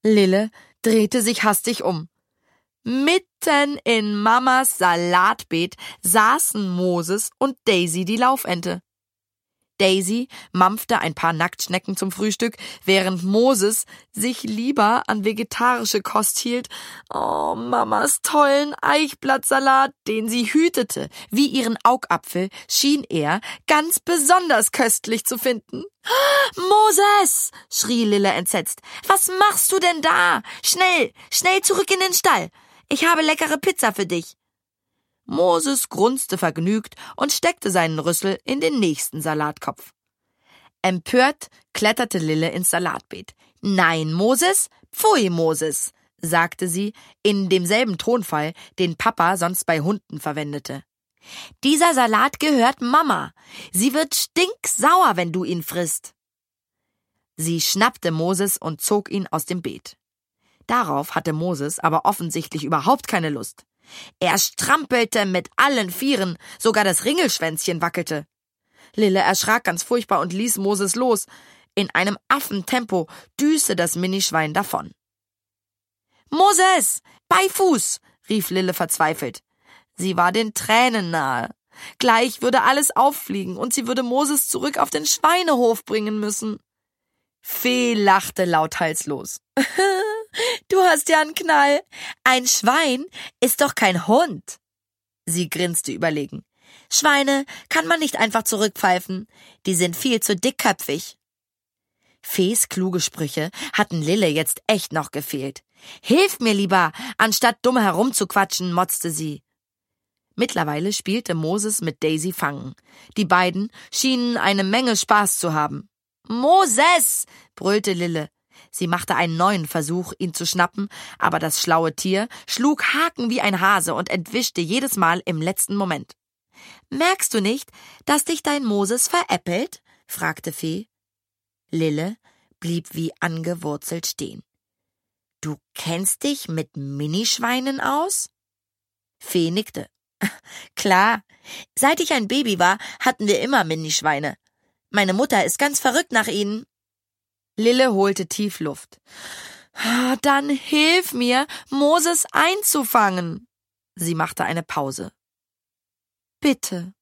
Lille drehte sich hastig um. Mitten in Mamas Salatbeet saßen Moses und Daisy die Laufente. Daisy mampfte ein paar Nacktschnecken zum Frühstück, während Moses sich lieber an vegetarische Kost hielt. Oh, Mamas tollen Eichblattsalat, den sie hütete, wie ihren Augapfel, schien er ganz besonders köstlich zu finden. »Moses«, schrie Lille entsetzt, »was machst du denn da? Schnell, schnell zurück in den Stall. Ich habe leckere Pizza für dich.« Moses grunzte vergnügt und steckte seinen Rüssel in den nächsten Salatkopf. Empört kletterte Lille ins Salatbeet. »Nein, Moses, pfui, Moses«, sagte sie in demselben Tonfall, den Papa sonst bei Hunden verwendete. »Dieser Salat gehört Mama. Sie wird stinksauer, wenn du ihn frisst.« Sie schnappte Moses und zog ihn aus dem Beet. Darauf hatte Moses aber offensichtlich überhaupt keine Lust. Er strampelte mit allen Vieren, sogar das Ringelschwänzchen wackelte. Lille erschrak ganz furchtbar und ließ Moses los. In einem Affentempo düste das Minischwein davon. »Moses, Beifuß«, rief Lille verzweifelt. Sie war den Tränen nahe. Gleich würde alles auffliegen und sie würde Moses zurück auf den Schweinehof bringen müssen. Fee lachte lauthals los. »Du hast ja einen Knall. Ein Schwein ist doch kein Hund.« Sie grinste überlegen. »Schweine kann man nicht einfach zurückpfeifen. Die sind viel zu dickköpfig.« Fees kluge Sprüche hatten Lille jetzt echt noch gefehlt. »Hilf mir lieber, anstatt dumm herumzuquatschen«, motzte sie. Mittlerweile spielte Moses mit Daisy Fangen. Die beiden schienen eine Menge Spaß zu haben. »Moses«, brüllte Lille. Sie machte einen neuen Versuch, ihn zu schnappen, aber das schlaue Tier schlug Haken wie ein Hase und entwischte jedes Mal im letzten Moment. »Merkst du nicht, dass dich dein Moses veräppelt?« fragte Fee. Lille blieb wie angewurzelt stehen. »Du kennst dich mit Minischweinen aus?« Fee nickte. »Klar, seit ich ein Baby war, hatten wir immer Minischweine. Meine Mutter ist ganz verrückt nach ihnen.« Lille holte tief Luft. »Dann hilf mir, Moses einzufangen.« Sie machte eine Pause. »Bitte.«